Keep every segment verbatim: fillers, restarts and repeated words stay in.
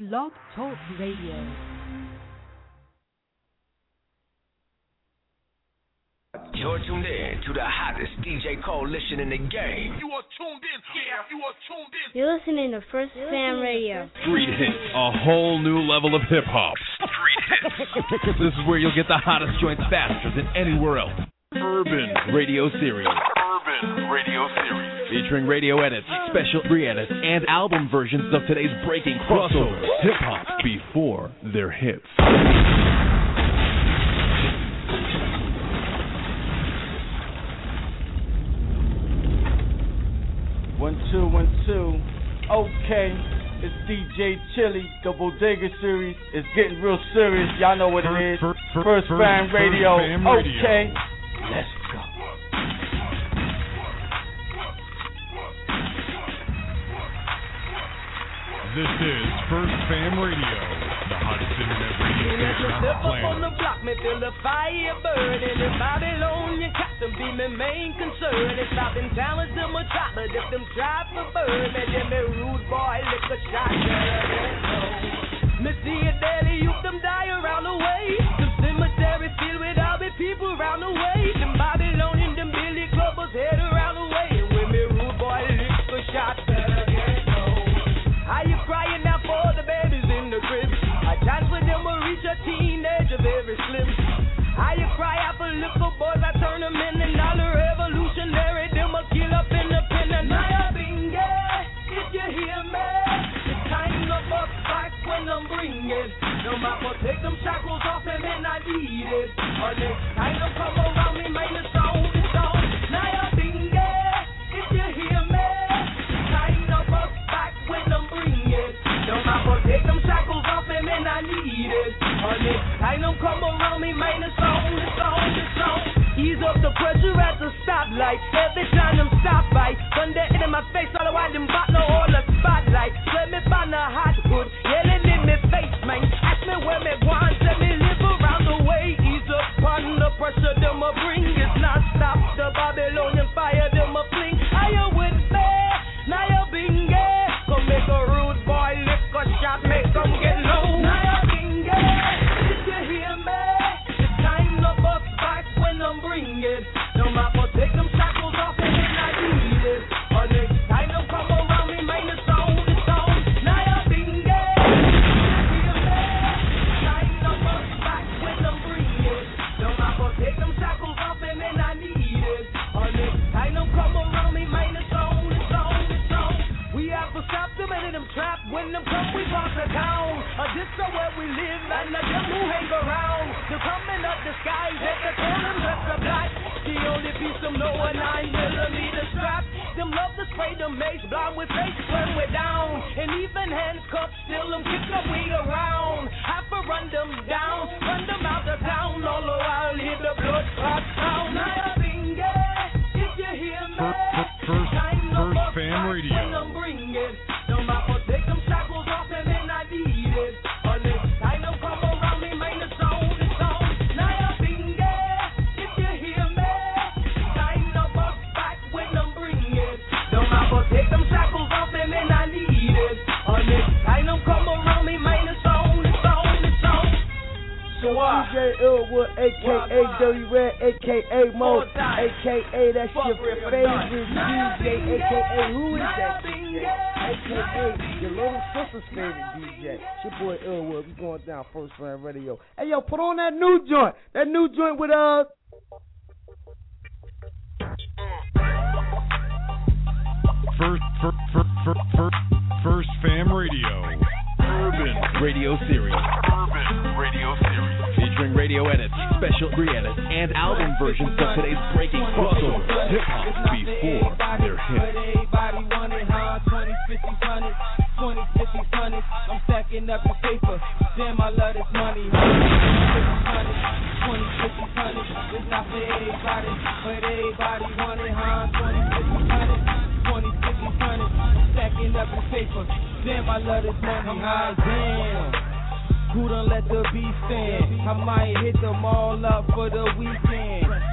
Blog Talk Radio. You're tuned in to the hottest D J coalition in the game. You are tuned in. Yeah, you are tuned in. You're listening to First Fam Radio. Street Hits, a whole new level of hip hop. Street Hits. This is where you'll get the hottest joints faster than anywhere else. Urban Radio Series. Urban Radio Series. Featuring radio edits, special re-edits, and album versions of today's breaking crossover hip hop before their hits. One, two, one, two. Okay, it's D J Chili, the Bodega Series. It's getting real serious. Y'all know what it is. First, first, First Fam Radio. First Fam Radio. Okay, let's go. This is First Fam Radio, the hottest internet radio station on the Step up on planet. the block, me feel the fire burning. In Babylonian custom be my main concern. It's stopping talents, them a chocolate, if them try for burn. Me them a rude boy, lick a shot, me see a daily youth, them die around the way. The cemetery filled with all the people around the way. Them Babylonian, them Billy Clubbers head around the way. And when me rude boy, lick a shot, are you crying out for the babies in the crib? A chance for them to reach a teenage of very slim. How you cry out for little boys, I turn them in and all the revolutionary, them a kill up in the pen. And I been if you hear me, it's time to bust back when I'm bringing. No matter take them shackles off them and I need it. Or next time them come around me, man, it's on, it's on. Now I been if you hear me, it's time to bust back when I'm bringing. No matter take them shackles off them and I need it. Or next time them come around me, man, it's on, it's on, it's on. Ease up the pressure at the stoplight. Every time them stop by, run that in my face, all the while them bot no all the spotlight. Let me find a hot hood, yelling in my face, man. Ask me where me want, let me live around the way. Ease up on the pressure, them a bring. It's not stop the Babylonian fire, them a fling. Are you with me? Now you been gay. Come make a rude boy lick a shot, make them get low. Now you been gay. Did you hear me? It's time to bust back when I'm bringing. No matter take them shackles off and then I need it. Or next time them come around me, man, it's on, it's on. Now you been gay. Did you hear me? It's time to bust back when I'm bringing. No matter take them shackles off and then I need it. Or next time them come around me, man, it's on, it's on, it's on. We have to stop them and them trapped. When them come, we boss the town. A disco where we live and the them who hang around. They're coming up the skies at the corner, dress the black. The only piece them know a nine millimeter strap. Them love to spray them mace, blind with face when we're down. And even handcuffs, still them kick the weed around. Have to run them down, run them out of town. All the while hear the blood clot sound. Now I been gay, if you hear me. First, first, first Fam Radio. When I'm bringing, no matter take them shackles off and then I need it. Or next time them come around me, man, it's on, it's on. Now I been gay, if you hear me. Time to bust back when I'm bringing. No matter take them shackles off and then I need it. Or next time them come around me, man, it's on, it's on, it's on. So uh, D J Illwood, a k a. Dirty Red, a k a. Mo, a k a. That's your favorite D J, a k a. Who is that D J? a k a your little sister's favorite D J. It's your boy Illwood. We going down First Fam Radio. Hey, yo, put on that new joint. That new joint with, uh... First, first, first, first, first, first Fam Radio, Urban Radio Series. Urban Radio Series. Featuring radio edits, special re-edits, and album versions of today's breaking crossover hip hop before their hits. Everybody want it, huh? twenty, fifty, one hundred, twenty, fifty, one hundred. I'm stacking up the paper. Damn, I love this money. twenty, fifty, one hundred. It's not for everybody, but everybody want it, huh? twenty, fifty, one hundred, twenty, fifty, one hundred. I'm stacking up the paper. Damn, I love this money, huh? Damn. Who done let the beat stand? I might hit them all up for the weekend.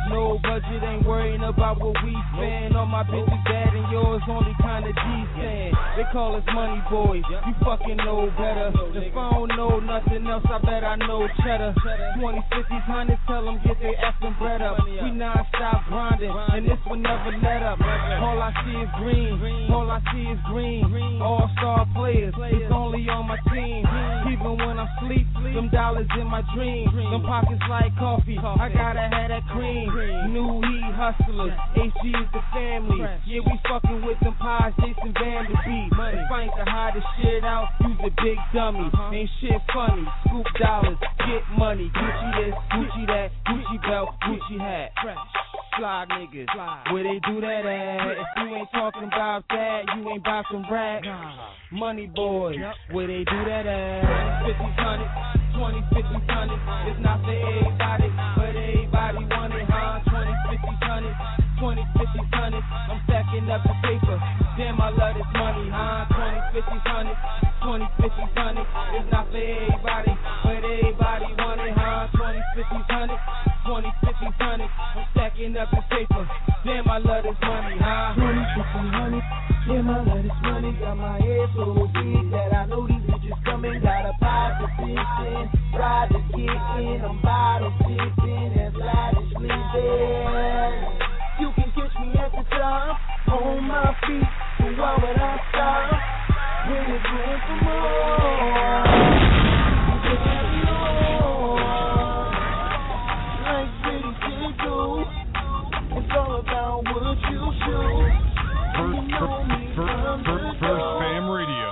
No budget, ain't worrying about what we spend. All my bitches bad and yours only kinda decent. They call us money boys, you fucking know better. If I don't know nothing else, I bet I know cheddar. Twenty, fifties, hundreds, tell them get their effing bread up. We non-stop grinding, and this will never let up. All I see is green, all I see is green. All-star players, it's only on my team. Even when I'm asleep, them dollars in my dream. Them pockets like coffee, I gotta have that cream. New heat hustlers, H G is the family. Yeah, we fucking with them pies, Jason Vanderbeek. If I ain't the hottest shit out, use a big dummy. Ain't shit funny, scoop dollars, get money. Gucci this, Gucci that, Gucci belt, Gucci hat. Fly niggas, where they do that at? If you ain't talking about that, you ain't about some rap. Money boys, where they do that at? fifty, hundred, twenty, fifty, hundred. It's not for everybody, but everybody want it, huh? twenty, fifty, hundred, twenty, fifty, hundred. I'm stacking up the paper. Damn, I love this money, huh? twenty, fifty, hundred, twenty, fifty, hundred. It's not for everybody, but everybody want it, huh? twenty, fifty, hundred, twenty, fifty, hundred. I'm stacking up the paper. Damn, I love this money, huh? twenty, fifty, hundred. Damn, I love this money. Got my head so big that I know these bitches coming. Got a pot to fish in, ride to get in. I'm bottle sipping and fly to sleep in. You can catch me at the top, on my feet. So why would I stop? When it's room for more. You can have me on. Like pretty shit do. It's all about what you shoot. First, first, first, first, first Fam Radio.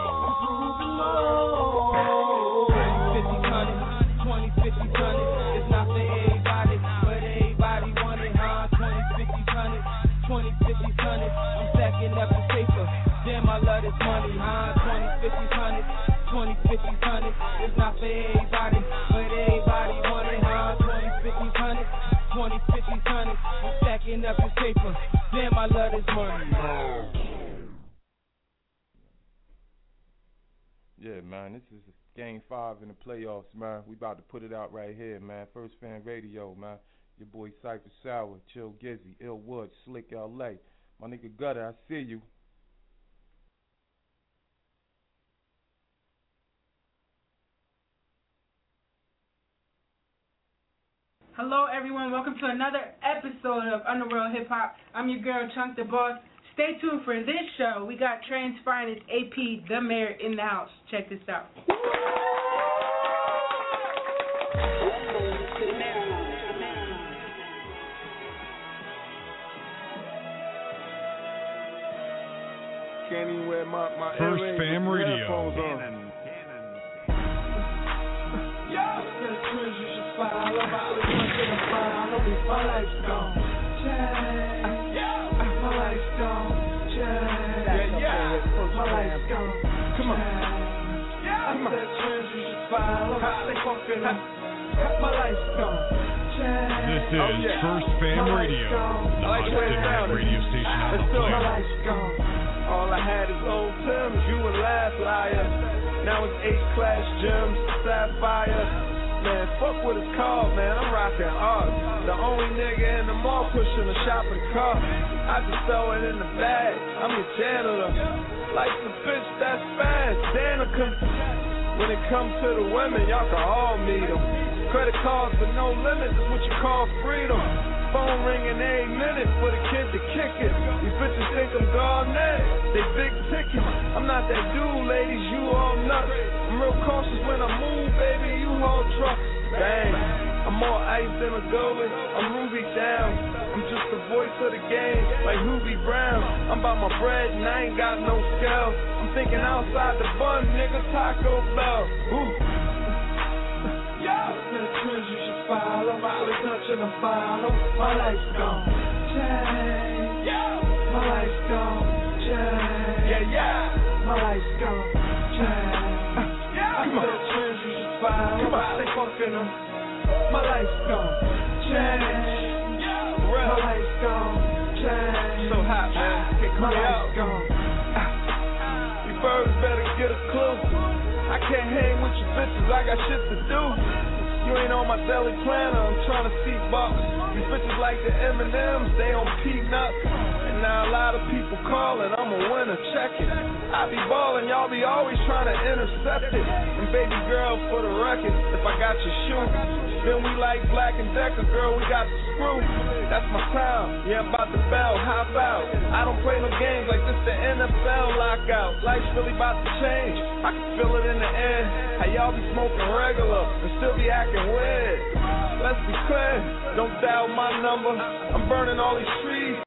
fifty, hundred, twenty, fifty, hundred. It's not for everybody, but everybody want it, huh? twenty, fifty, hundred, twenty, fifty, hundred. I'm stacking up the paper. Damn, I love this money, huh? twenty, fifty, hundred, twenty, fifty, hundred. It's not for everybody, but everybody want it, huh? twenty, fifty, hundred, twenty, fifty, hundred. I'm stacking up the paper. Damn, I love this money. Yeah, man, this is game five in the playoffs, man. We about to put it out right here, man. First Fan Radio, man. Your boy Cypher Sour, Chill Gizzy, Ill Wood, Slick L A. My nigga Gutter, I see you. Hello, everyone. Welcome to another episode of Underworld Hip Hop. I'm your girl, Chunk the Boss. Stay tuned for this show. We got Trans Finest A P, the Mayor, in the house. Check this out. Can't even wear my, my First Fam Radio. Cannon. Come on. Yeah. Come on. This is oh, yeah. First Fam Radio, the like hottest internet radio station on the planet. All I had is old Timbs, you a laugh liar. Now it's H-class gems, sapphire. Man, fuck what it's called, man. I'm rocking art. The only nigga in the mall pushing a shopping cart. I just throw it in the bag. I'm a janitor. Like the bitch that's fast, Danica. When it comes to the women, y'all can all meet them. Credit cards with no limits is what you call freedom. Phone ringing every minute for the kid to kick it. These bitches think I'm Garnett, they big ticket. I'm not that dude, ladies, you all nuts. I'm real cautious when I move, baby, you hold trucks. Bang, I'm more ice than a goalie, I'm Ruby down. I'm just the voice of the game, like Hubie Brown. I'm about my bread and I ain't got no scale. I'm thinking outside the bun, nigga, Taco Bell. Ooh. You should follow, follow, touching the follow. My life's gone change. My life's gone change. Yeah, yeah. My life's gone change. I said trends you should follow. They fucking them. My life's gone change. My life's gone change. So hot, man. My life's gone. You birds better get a clue. I can't hang with you bitches. I got shit to do. You ain't on my daily planner, I'm trying to see bucks. These bitches like the M and M's, they on peanuts. And now a lot of people calling, I'm a winner, check it. I be ballin', y'all be always trying to intercept it. And baby girl, for the record, if I got your shoe, then we like Black and Decker, girl, we got the screw. That's my time, yeah, I'm about to bell, hop out. I don't play no games like this, the N F L lockout. Life's really about to change, I can feel it in the air. How y'all be smoking regular and still be acting weird. Let's be clear, don't dial my number, I'm burning all these trees.